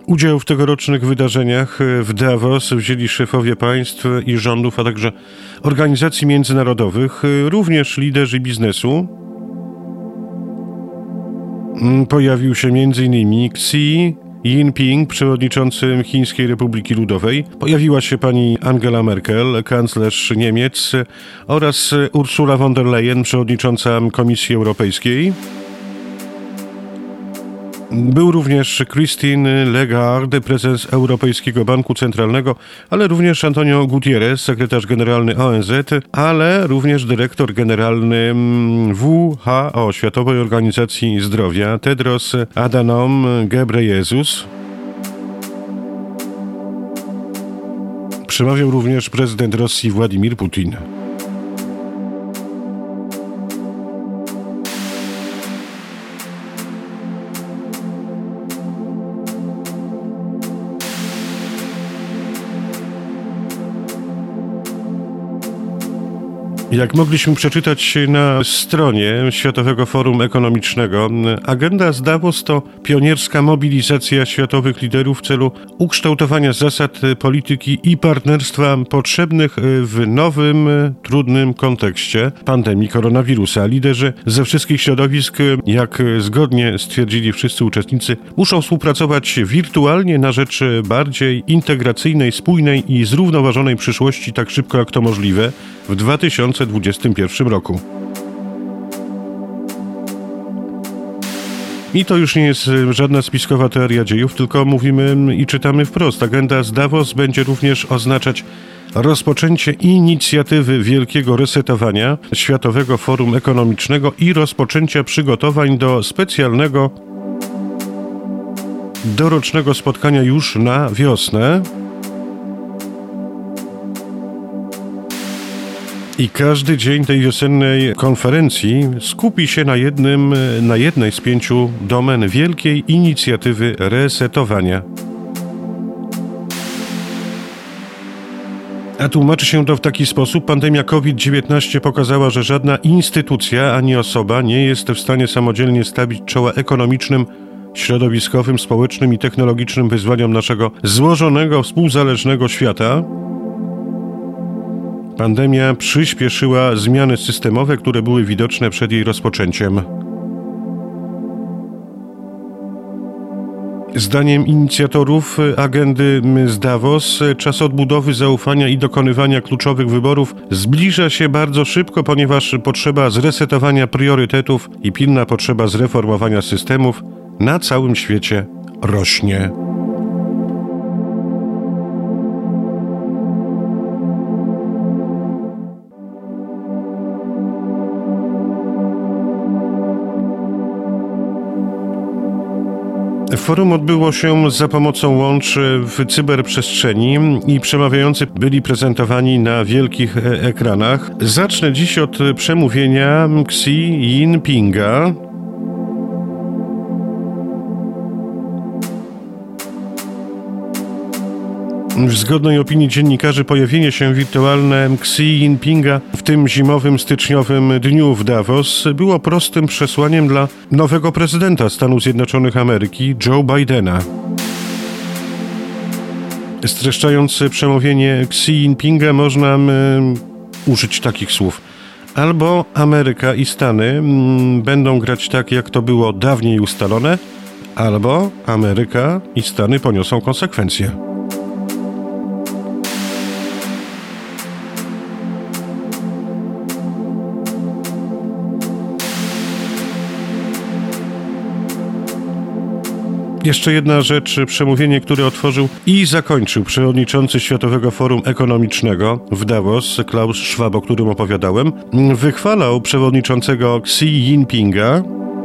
Udział w tegorocznych wydarzeniach w Davos wzięli szefowie państw i rządów, a także organizacji międzynarodowych, również liderzy biznesu. Pojawił się m.in. Xi Jinping, przewodniczący Chińskiej Republiki Ludowej. Pojawiła się pani Angela Merkel, kanclerz Niemiec, oraz Ursula von der Leyen, przewodnicząca Komisji Europejskiej. Był również Christine Lagarde, prezes Europejskiego Banku Centralnego, ale również Antonio Guterres, sekretarz generalny ONZ, ale również dyrektor generalny WHO, Światowej Organizacji Zdrowia, Tedros Adhanom Ghebreyesus. Przemawiał również prezydent Rosji Władimir Putin. Jak mogliśmy przeczytać na stronie Światowego Forum Ekonomicznego, agenda z Davos to pionierska mobilizacja światowych liderów w celu ukształtowania zasad polityki i partnerstwa potrzebnych w nowym, trudnym kontekście pandemii koronawirusa. Liderzy ze wszystkich środowisk, jak zgodnie stwierdzili wszyscy uczestnicy, muszą współpracować wirtualnie na rzecz bardziej integracyjnej, spójnej i zrównoważonej przyszłości tak szybko jak to możliwe w 2021 roku. I to już nie jest żadna spiskowa teoria dziejów, tylko mówimy i czytamy wprost. Agenda z Davos będzie również oznaczać rozpoczęcie inicjatywy wielkiego resetowania Światowego Forum Ekonomicznego i rozpoczęcia przygotowań do specjalnego dorocznego spotkania już na wiosnę. I każdy dzień tej wiosennej konferencji skupi się na jednej z 5 domen wielkiej inicjatywy resetowania. A tłumaczy się to w taki sposób: pandemia COVID-19 pokazała, że żadna instytucja ani osoba nie jest w stanie samodzielnie stawić czoła ekonomicznym, środowiskowym, społecznym i technologicznym wyzwaniom naszego złożonego, współzależnego świata. Pandemia przyspieszyła zmiany systemowe, które były widoczne przed jej rozpoczęciem. Zdaniem inicjatorów agendy z Davos czas odbudowy zaufania i dokonywania kluczowych wyborów zbliża się bardzo szybko, ponieważ potrzeba zresetowania priorytetów i pilna potrzeba zreformowania systemów na całym świecie rośnie. Forum odbyło się za pomocą łącz w cyberprzestrzeni i przemawiający byli prezentowani na wielkich ekranach. Zacznę dziś od przemówienia Xi Jinpinga. W zgodnej opinii dziennikarzy pojawienie się wirtualne Xi Jinpinga w tym zimowym, styczniowym dniu w Davos było prostym przesłaniem dla nowego prezydenta Stanów Zjednoczonych Ameryki, Joe Bidena. Streszczając przemówienie Xi Jinpinga można użyć takich słów: albo Ameryka i Stany będą grać tak, jak to było dawniej ustalone, albo Ameryka i Stany poniosą konsekwencje. Jeszcze jedna rzecz, przemówienie, które otworzył i zakończył przewodniczący Światowego Forum Ekonomicznego w Davos, Klaus Schwab, o którym opowiadałem, wychwalał przewodniczącego Xi Jinpinga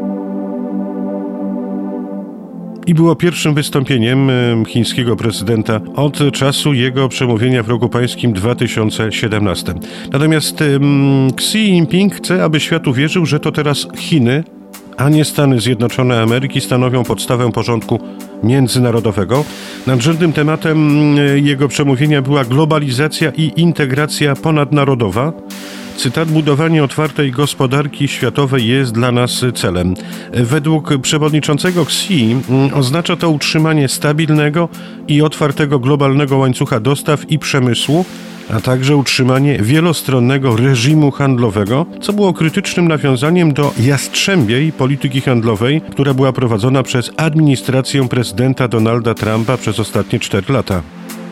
i było pierwszym wystąpieniem chińskiego prezydenta od czasu jego przemówienia w roku pańskim 2017. Natomiast Xi Jinping chce, aby świat uwierzył, że to teraz Chiny, a nie Stany Zjednoczone Ameryki stanowią podstawę porządku międzynarodowego. Nadrzędnym tematem jego przemówienia była globalizacja i integracja ponadnarodowa, Cytat: budowanie otwartej gospodarki światowej jest dla nas celem. Według przewodniczącego Xi oznacza to utrzymanie stabilnego i otwartego globalnego łańcucha dostaw i przemysłu, a także utrzymanie wielostronnego reżimu handlowego, co było krytycznym nawiązaniem do jastrzębiej polityki handlowej, która była prowadzona przez administrację prezydenta Donalda Trumpa przez ostatnie 4 lata.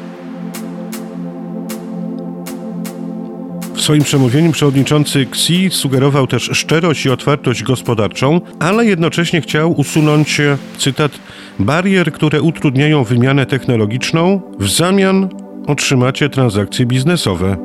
W swoim przemówieniu przewodniczący Xi sugerował też szczerość i otwartość gospodarczą, ale jednocześnie chciał usunąć, cytat, barier, które utrudniają wymianę technologiczną, w zamian otrzymacie transakcje biznesowe.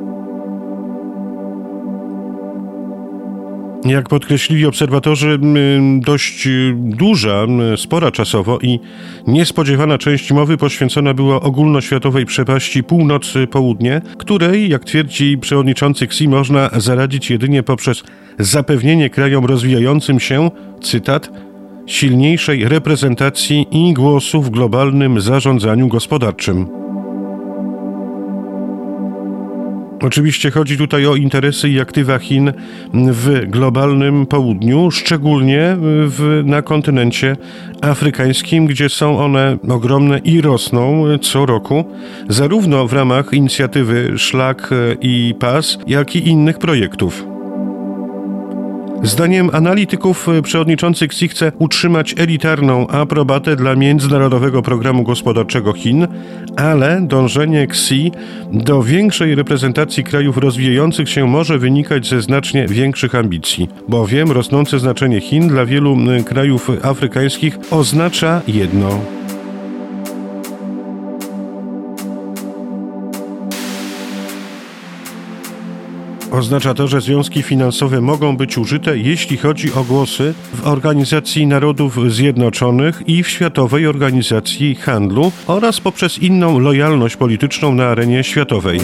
Jak podkreślili obserwatorzy, dość duża, spora czasowo i niespodziewana część mowy poświęcona była ogólnoświatowej przepaści północ-południe, której, jak twierdzi przewodniczący Xi, można zaradzić jedynie poprzez zapewnienie krajom rozwijającym się, cytat, silniejszej reprezentacji i głosu w globalnym zarządzaniu gospodarczym. Oczywiście chodzi tutaj o interesy i aktywa Chin w globalnym południu, szczególnie na kontynencie afrykańskim, gdzie są one ogromne i rosną co roku, zarówno w ramach inicjatywy Szlak i Pas, jak i innych projektów. Zdaniem analityków przewodniczący Xi chce utrzymać elitarną aprobatę dla międzynarodowego programu gospodarczego Chin, ale dążenie Xi do większej reprezentacji krajów rozwijających się może wynikać ze znacznie większych ambicji, bowiem rosnące znaczenie Chin dla wielu krajów afrykańskich oznacza jedno. Oznacza to, że związki finansowe mogą być użyte, jeśli chodzi o głosy w Organizacji Narodów Zjednoczonych i w Światowej Organizacji Handlu oraz poprzez inną lojalność polityczną na arenie światowej.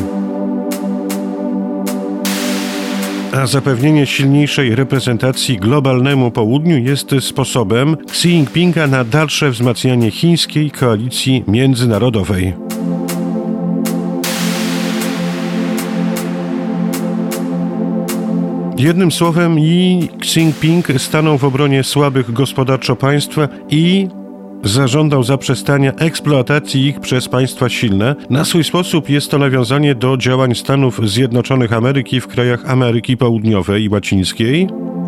A zapewnienie silniejszej reprezentacji globalnemu południu jest sposobem Xi Jinpinga na dalsze wzmacnianie chińskiej koalicji międzynarodowej. Jednym słowem, Xi Jinping stanął w obronie słabych gospodarczo państw i zażądał zaprzestania eksploatacji ich przez państwa silne. Na swój sposób jest to nawiązanie do działań Stanów Zjednoczonych Ameryki w krajach Ameryki Południowej i Łacińskiej.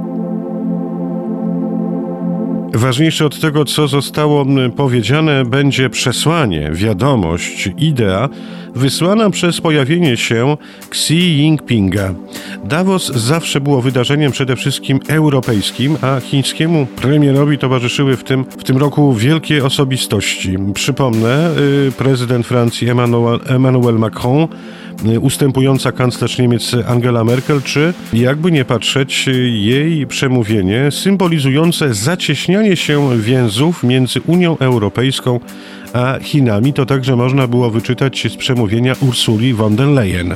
Ważniejsze od tego, co zostało powiedziane, będzie przesłanie, wiadomość, idea wysłana przez pojawienie się Xi Jinpinga. Davos zawsze było wydarzeniem przede wszystkim europejskim, a chińskiemu premierowi towarzyszyły w tym roku wielkie osobistości. Przypomnę, prezydent Francji Emmanuel Macron, ustępująca kanclerz Niemiec Angela Merkel, czy jakby nie patrzeć, jej przemówienie symbolizujące zacieśnianie się więzów między Unią Europejską a Chinami. To także można było wyczytać z przemówienia Ursuli von der Leyen.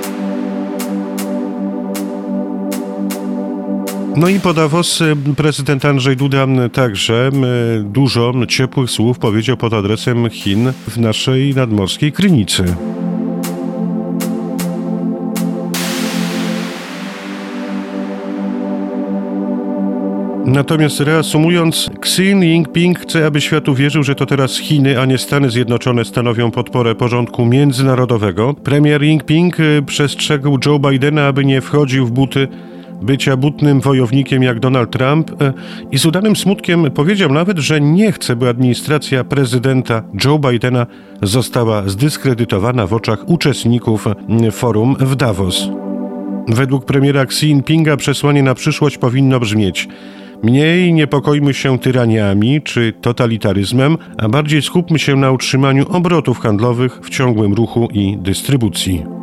No i po Davos prezydent Andrzej Duda także dużo ciepłych słów powiedział pod adresem Chin w naszej nadmorskiej Krynicy. Natomiast reasumując, Xi Jinping chce, aby świat uwierzył, że to teraz Chiny, a nie Stany Zjednoczone stanowią podporę porządku międzynarodowego. Premier Jinping przestrzegł Joe Bidena, aby nie wchodził w buty bycia butnym wojownikiem jak Donald Trump i z udanym smutkiem powiedział nawet, że nie chce, by administracja prezydenta Joe Bidena została zdyskredytowana w oczach uczestników forum w Davos. Według premiera Xi Jinpinga przesłanie na przyszłość powinno brzmieć: mniej niepokoimy się tyraniami czy totalitaryzmem, a bardziej skupmy się na utrzymaniu obrotów handlowych w ciągłym ruchu i dystrybucji.